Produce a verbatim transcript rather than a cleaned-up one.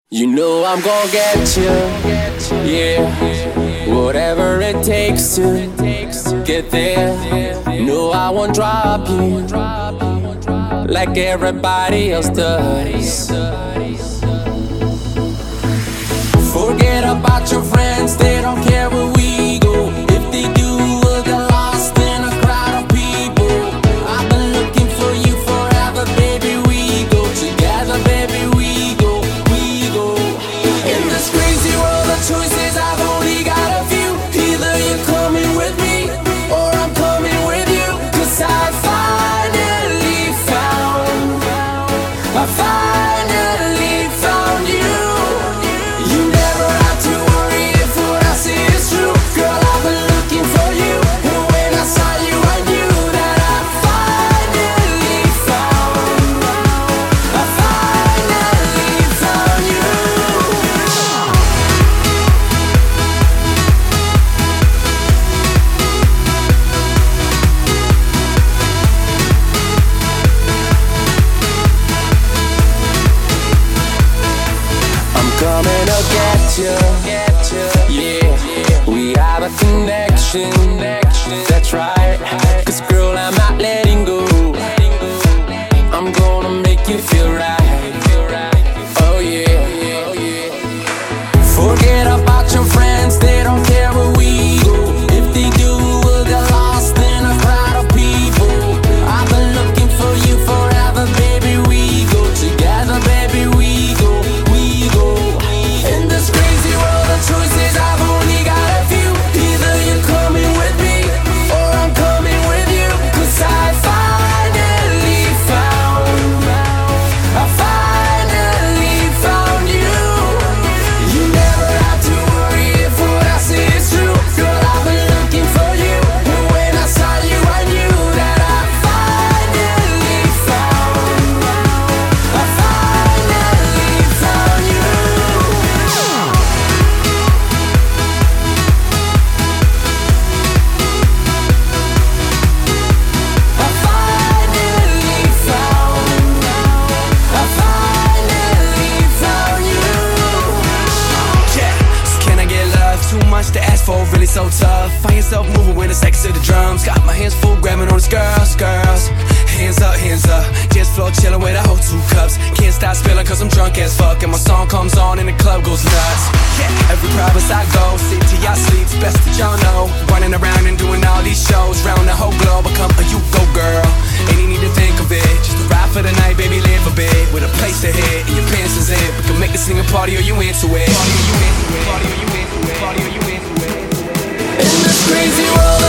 You know I'm gonna get you, yeah. Whatever it takes to get there. No, I won't drop you like everybody else does. Forget about your friends, they don't care where we go. If they do, we'll get lost in a crowd of people. I've been looking for you forever, baby. We go together, baby. We go, we go. In this crazy world of choices, I've only got a few. Either you're coming with me or I'm coming with you. Cause I finally found, I finally found you. You never have to worry if what I say is true. Girl, I've been looking for you, and when I saw you I knew that I finally found, I finally found you. I'm coming to get you, yeah. We have a connection, that's right. Cause girl, I'm not letting go. I'm gonna make you feel right. Oh yeah. Forget about your friends, they don't care where we go. If they do, we'll get lost in a crowd of people. I've been looking for you forever, baby. We go together, baby. We go, we go. In this crazy world of choices, I've only got a few. Either you're coming with me or I'm coming with you. Cause I finally found, I finally found you. You never have to worry if what I say is true. Girl, I've been looking for you, and when I saw you I knew that I finally found, I finally found you. I finally found, I finally found you. Yeah, so can I get love? Too much to ask for, really so tough. Find yourself moving with the sex of the drums. Got my hands full grabbing on these girls, girls. Hands up, hands up. Just floor chilling with a whole two cups. Can't stop spilling cause I'm drunk as fuck. And my song comes on and the club goes nuts. Yeah, every province I go, sleep till y'all sleep. It's best that y'all know. Running around and doing all these shows. Round the whole globe, I come a you go girl. Ain't even need to think of it. Just a ride for the night, baby, live a bit. With a place to hit and your pants is in. We can make this thing a party or you into it. Party or you into it. Party or you into it. Party or you into it. In this crazy world